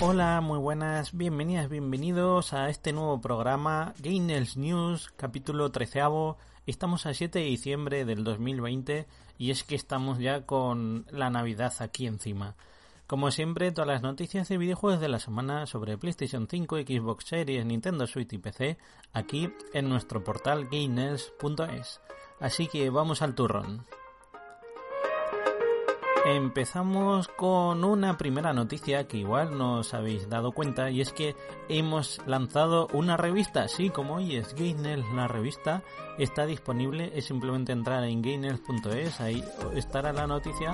Hola, muy buenas, bienvenidas, bienvenidos a este nuevo programa Gainers News, capítulo 13avo. Estamos a 7 de diciembre del 2020 y es que estamos ya con la Navidad aquí encima. Como siempre, todas las noticias de videojuegos de la semana sobre PlayStation 5, Xbox Series, Nintendo Switch y PC aquí en nuestro portal gainers.es. Así que vamos al turrón. Empezamos con una primera noticia que igual no os habéis dado cuenta, y es que hemos lanzado una revista. Sí, como hoy es Gainers la revista, está disponible, es simplemente entrar en gainers.es, ahí estará la noticia.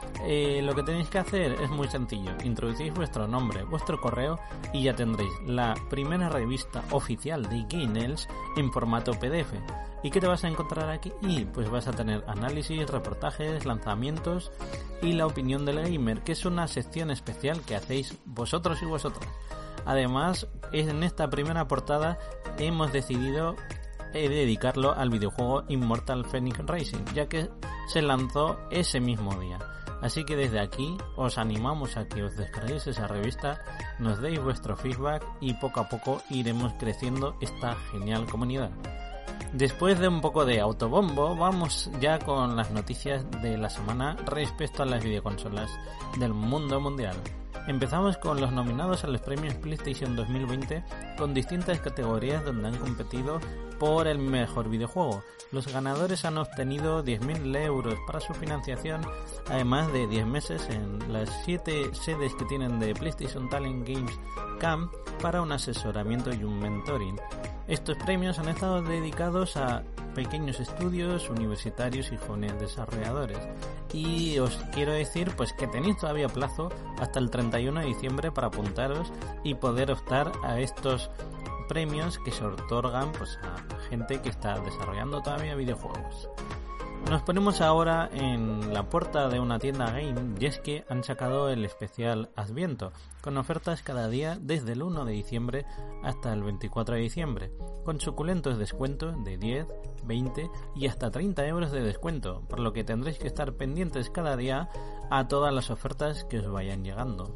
Lo que tenéis que hacer es muy sencillo, introducís vuestro nombre, vuestro correo y ya tendréis la primera revista oficial de Gainers en formato PDF. ¿Y qué te vas a encontrar aquí? Y pues vas a tener análisis, reportajes, lanzamientos y la opinión del gamer, que es una sección especial que hacéis vosotros y vosotras. Además, en esta primera portada hemos decidido dedicarlo al videojuego Immortal Phoenix Rising, ya que se lanzó ese mismo día. Así que desde aquí os animamos a que os descarguéis esa revista, nos deis vuestro feedback y poco a poco iremos creciendo esta genial comunidad. Después de un poco de autobombo, vamos ya con las noticias de la semana respecto a las videoconsolas del mundo mundial. Empezamos con los nominados a los premios PlayStation 2020 con distintas categorías donde han competido por el mejor videojuego. Los ganadores han obtenido 10.000 euros para su financiación, además de 10 meses en las 7 sedes que tienen de PlayStation Talent Games Camp para un asesoramiento y un mentoring. Estos premios han estado dedicados a pequeños estudios, universitarios y jóvenes desarrolladores. Y os quiero decir pues que tenéis todavía plazo hasta el 31 de diciembre para apuntaros y poder optar a estos premios que se otorgan pues a gente que está desarrollando todavía videojuegos. Nos ponemos ahora en la puerta de una tienda game, y es que han sacado el especial Adviento, con ofertas cada día desde el 1 de diciembre hasta el 24 de diciembre, con suculentos descuentos de 10, 20 y hasta 30 euros de descuento, por lo que tendréis que estar pendientes cada día a todas las ofertas que os vayan llegando.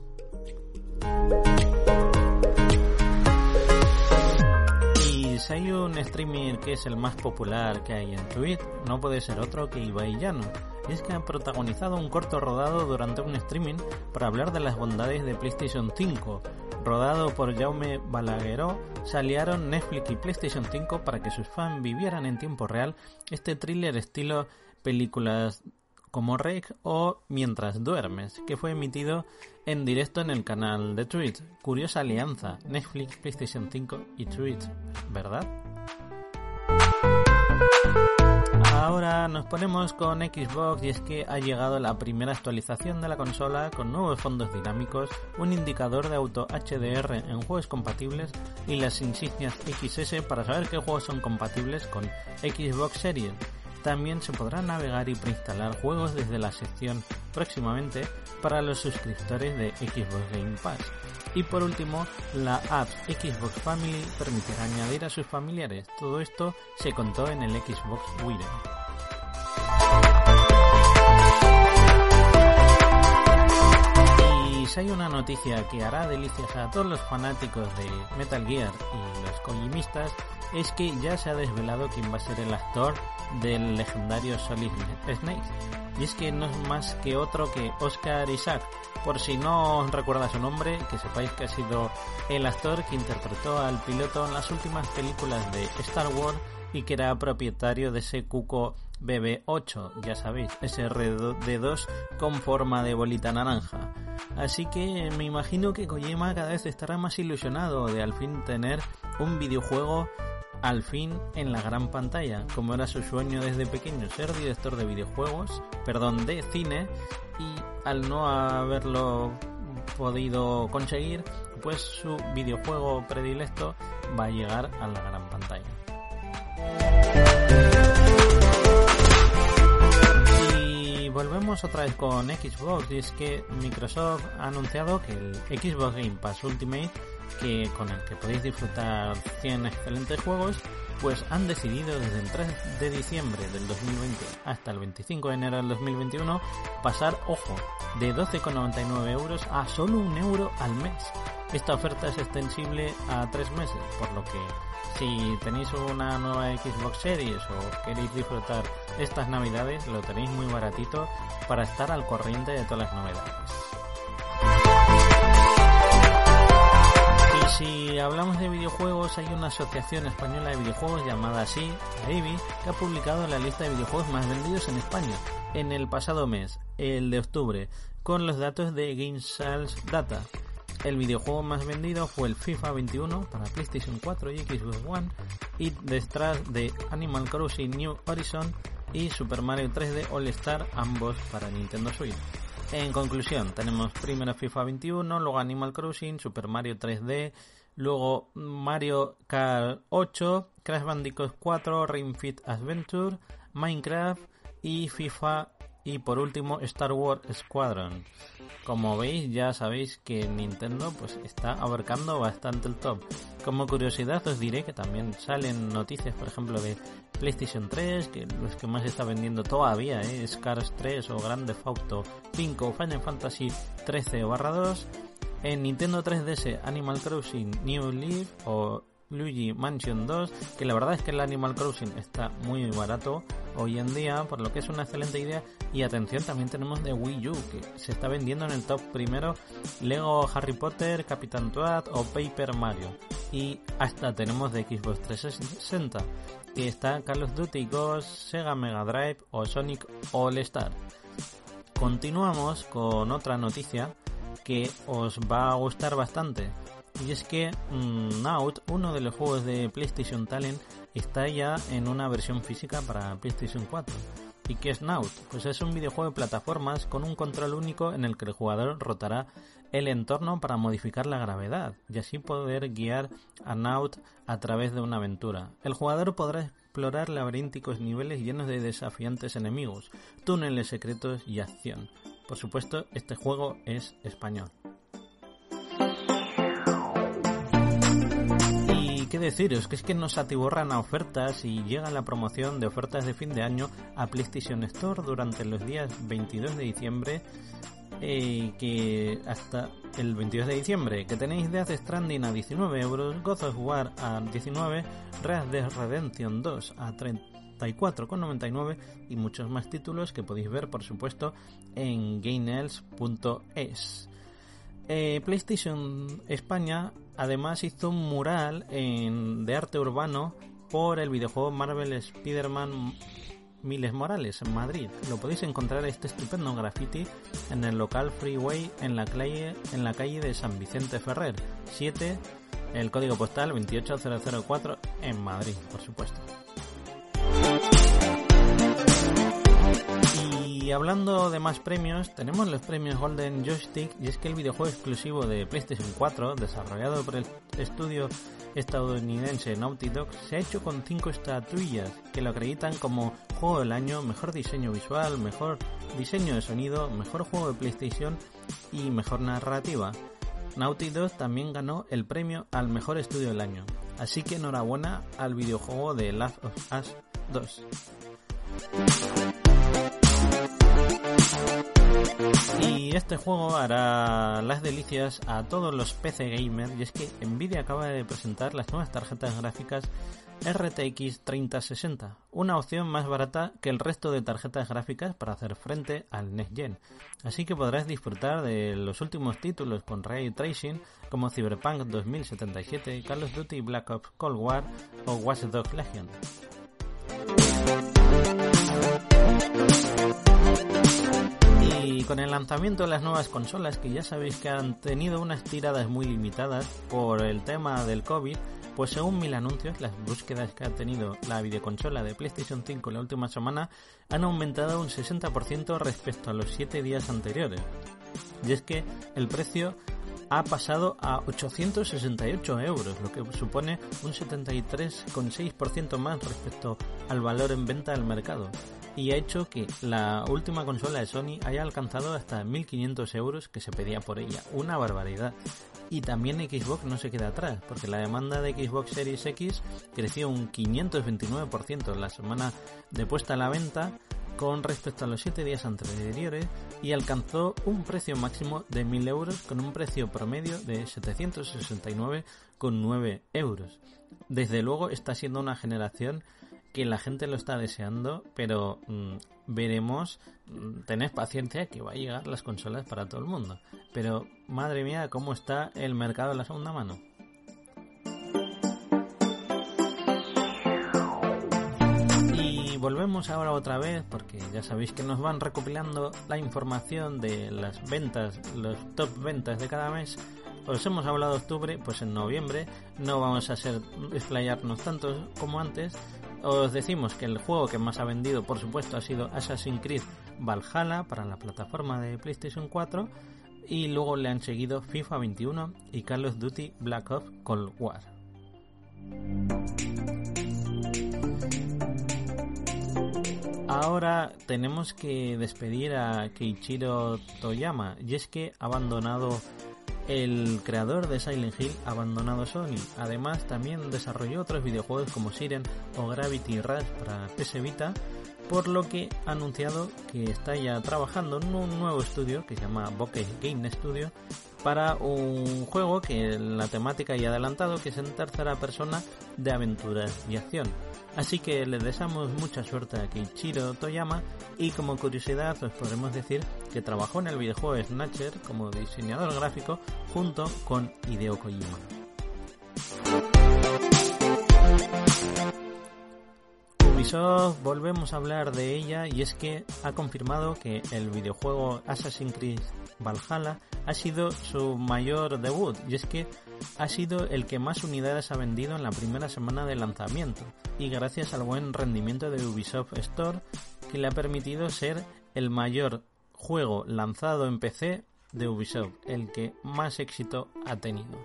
Si hay un streamer que es el más popular que hay en Twitch, no puede ser otro que Ibai Llano. Y es que ha protagonizado un corto rodado durante un streaming para hablar de las bondades de PlayStation 5. Rodado por Jaume Balagueró, se aliaron Netflix y PlayStation 5 para que sus fans vivieran en tiempo real este thriller estilo películas como Rec o Mientras duermes, que fue emitido en directo en el canal de Twitch. Curiosa alianza, Netflix, PlayStation 5 y Twitch, ¿verdad? Ahora nos ponemos con Xbox, y es que ha llegado la primera actualización de la consola con nuevos fondos dinámicos, un indicador de auto HDR en juegos compatibles y las insignias XS para saber qué juegos son compatibles con Xbox Series. También se podrá navegar y preinstalar juegos desde la sección próximamente para los suscriptores de Xbox Game Pass. Y por último, la app Xbox Family permitirá añadir a sus familiares. Todo esto se contó en el Xbox Wire. Y si hay una noticia que hará delicias a todos los fanáticos de Metal Gear y los kojimistas, es que ya se ha desvelado quién va a ser el actor del legendario Solid Snake. Y es que no es más que otro que Oscar Isaac. Por si no os recuerda su nombre, que sepáis que ha sido el actor que interpretó al piloto en las últimas películas de Star Wars y que era propietario de ese Cuco BB-8, ya sabéis, ese R2D2 con forma de bolita naranja. Así que me imagino que Kojima cada vez estará más ilusionado de al fin tener un videojuego al fin en la gran pantalla, como era su sueño desde pequeño, ser director de de cine, y al no haberlo podido conseguir, pues su videojuego predilecto va a llegar a la gran pantalla. Y volvemos otra vez con Xbox, y es que Microsoft ha anunciado que el Xbox Game Pass Ultimate, con el que podéis disfrutar 100 excelentes juegos, pues han decidido desde el 3 de diciembre del 2020 hasta el 25 de enero del 2021 pasar, ojo, de 12,99 euros a solo 1 euro al mes. Esta oferta es extensible a 3 meses, por lo que si tenéis una nueva Xbox Series o queréis disfrutar estas navidades, lo tenéis muy baratito para estar al corriente de todas las novedades. Y si hablamos de videojuegos, hay una asociación española de videojuegos llamada así, AEBI, que ha publicado la lista de videojuegos más vendidos en España en el pasado mes, el de octubre, con los datos de Game Sales Data. El videojuego más vendido fue el FIFA 21 para PlayStation 4 y Xbox One, y detrás de Animal Crossing New Horizon y Super Mario 3D All Star, ambos para Nintendo Switch. En conclusión, tenemos primero FIFA 21, luego Animal Crossing, Super Mario 3D, luego Mario Kart 8, Crash Bandicoot 4, Ring Fit Adventure, Minecraft y FIFA, y por último Star Wars Squadron. Como veis, ya sabéis que Nintendo pues está abarcando bastante el top. Como curiosidad os diré que también salen noticias, por ejemplo, de PlayStation 3, que los que más está vendiendo todavía es Cars 3 o Grand Theft Auto 5 o Final Fantasy 13/2. En Nintendo 3DS, Animal Crossing New Leaf o Luigi Mansion 2, que la verdad es que el Animal Crossing está muy barato hoy en día, por lo que es una excelente idea. Y atención, también tenemos de Wii U, que se está vendiendo en el top primero Lego Harry Potter, Capitán Toad o Paper Mario. Y hasta tenemos de Xbox 360, que está Call of Duty Ghost, Sega Mega Drive o Sonic All Star. Continuamos con otra noticia que os va a gustar bastante. Y es que Naut, uno de los juegos de PlayStation Talent, está ya en una versión física para PlayStation 4. ¿Y qué es Naut? Pues es un videojuego de plataformas con un control único en el que el jugador rotará el entorno para modificar la gravedad y así poder guiar a Naut a través de una aventura. El jugador podrá explorar laberínticos niveles llenos de desafiantes enemigos, túneles secretos y acción. Por supuesto, este juego es español. ¿Qué deciros? Que es que nos atiborran a ofertas y llega la promoción de ofertas de fin de año a PlayStation Store durante los días 22 de diciembre, que hasta el 22 de diciembre, que tenéis Death Stranding a 19 euros, God of War a 19, Red Dead Redemption 2 a 34,99 y muchos más títulos que podéis ver, por supuesto, en GameEls.es. PlayStation España además hizo un mural de arte urbano por el videojuego Marvel Spider-Man Miles Morales en Madrid. Lo podéis encontrar este estupendo graffiti en el local Freeway en la calle de San Vicente Ferrer 7, el código postal 28004 en Madrid, por supuesto. Y hablando de más premios, tenemos los premios Golden Joystick, y es que el videojuego exclusivo de PlayStation 4, desarrollado por el estudio estadounidense Naughty Dog, se ha hecho con 5 estatuillas que lo acreditan como Juego del Año, Mejor Diseño Visual, Mejor Diseño de Sonido, Mejor Juego de PlayStation y Mejor Narrativa. Naughty Dog también ganó el premio al Mejor Estudio del Año, así que enhorabuena al videojuego de Last of Us 2. Y este juego hará las delicias a todos los PC gamers, y es que Nvidia acaba de presentar las nuevas tarjetas gráficas RTX 3060, una opción más barata que el resto de tarjetas gráficas para hacer frente al Next Gen. Así que podrás disfrutar de los últimos títulos con Ray Tracing como Cyberpunk 2077, Call of Duty Black Ops Cold War o Watch Dogs Legion. Y con el lanzamiento de las nuevas consolas, que ya sabéis que han tenido unas tiradas muy limitadas por el tema del COVID, pues según mil anuncios, las búsquedas que ha tenido la videoconsola de PlayStation 5 la última semana han aumentado un 60% respecto a los 7 días anteriores. Y es que el precio ha pasado a 868 euros, lo que supone un 73,6% más respecto al valor en venta del mercado, y ha hecho que la última consola de Sony haya alcanzado hasta 1.500 euros que se pedía por ella, una barbaridad. Y también Xbox no se queda atrás, porque la demanda de Xbox Series X creció un 529% la semana de puesta a la venta, con respecto a los 7 días anteriores y alcanzó un precio máximo de 1.000 euros con un precio promedio de 769,9 euros. Desde luego está siendo una generación que la gente lo está deseando, pero veremos, tened paciencia que va a llegar las consolas para todo el mundo. Pero madre mía, cómo está el mercado de la segunda mano. Y volvemos ahora otra vez, porque ya sabéis que nos van recopilando la información de las ventas, los top ventas de cada mes. Os hemos hablado de octubre, pues en noviembre no vamos a explayarnos tanto como antes. Os decimos que el juego que más ha vendido, por supuesto, ha sido Assassin's Creed Valhalla para la plataforma de PlayStation 4, y luego le han seguido FIFA 21 y Call of Duty Black Ops Cold War. Ahora tenemos que despedir a Keiichiro Toyama, y es que ha abandonado. El creador de Silent Hill ha abandonado Sony. Además, también desarrolló otros videojuegos como Siren o Gravity Rush para PS Vita, por lo que ha anunciado que está ya trabajando en un nuevo estudio que se llama Bokeh Game Studio para un juego que la temática ya adelantado, que es en tercera persona de aventuras y acción. Así que le deseamos mucha suerte a Keiichiro Toyama, y como curiosidad os podremos decir que trabajó en el videojuego Snatcher como diseñador gráfico junto con Hideo Kojima. Ubisoft, volvemos a hablar de ella, y es que ha confirmado que el videojuego Assassin's Creed Valhalla ha sido su mayor debut, y es que ha sido el que más unidades ha vendido en la primera semana de lanzamiento, y gracias al buen rendimiento de Ubisoft Store, que le ha permitido ser el mayor juego lanzado en PC de Ubisoft, el que más éxito ha tenido.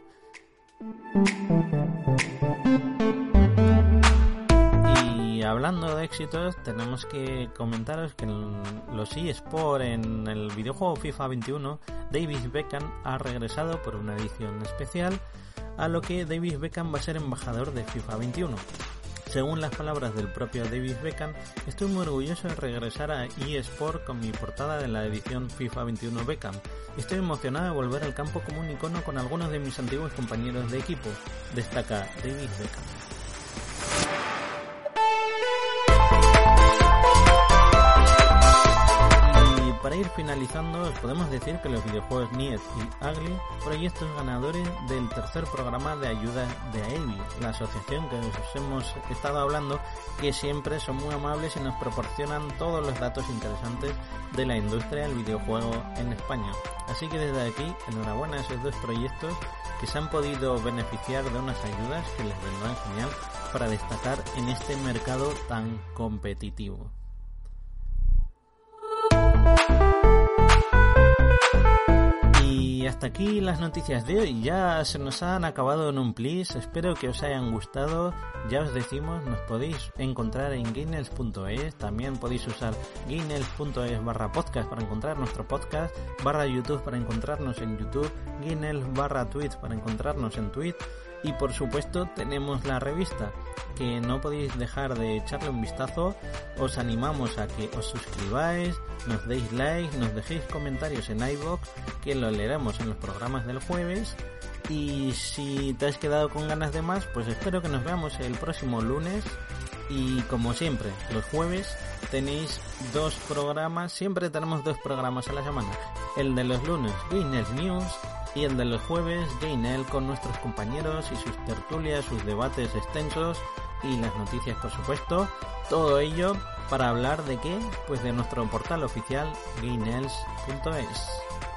Y hablando de éxitos, tenemos que comentaros que en los eSports, en el videojuego FIFA 21, David Beckham ha regresado por una edición especial, a lo que David Beckham va a ser embajador de FIFA 21. Según las palabras del propio David Beckham, estoy muy orgulloso de regresar a eSport con mi portada de la edición FIFA 21 Beckham. Estoy emocionado de volver al campo como un icono con algunos de mis antiguos compañeros de equipo, destaca David Beckham. Para ir finalizando, os podemos decir que los videojuegos Nier y Ugly, proyectos ganadores del tercer programa de ayuda de AEBI, la asociación que os hemos estado hablando, que siempre son muy amables y nos proporcionan todos los datos interesantes de la industria del videojuego en España. Así que desde aquí, enhorabuena a esos dos proyectos que se han podido beneficiar de unas ayudas que les vendrán genial para destacar en este mercado tan competitivo. Y hasta aquí las noticias de hoy. Ya se nos han acabado en un plis. Espero que os hayan gustado. Ya os decimos, nos podéis encontrar en guinness.es. También podéis usar guinness.es/podcast para encontrar nuestro podcast, /YouTube para encontrarnos en YouTube, guinness/tweets para encontrarnos en Twitter. Y por supuesto tenemos la revista, que no podéis dejar de echarle un vistazo. Os animamos a que os suscribáis, nos deis like, nos dejéis comentarios en iVoox, que lo leeremos en los programas del jueves. Y si te has quedado con ganas de más, pues espero que nos veamos el próximo lunes. Y como siempre, los jueves tenéis dos programas, siempre tenemos dos programas a la semana. El de los lunes, Gainel News, y el de los jueves, Gainel, con nuestros compañeros y sus tertulias, sus debates extensos y las noticias, por supuesto. Todo ello para hablar de qué, pues de nuestro portal oficial, gainels.es.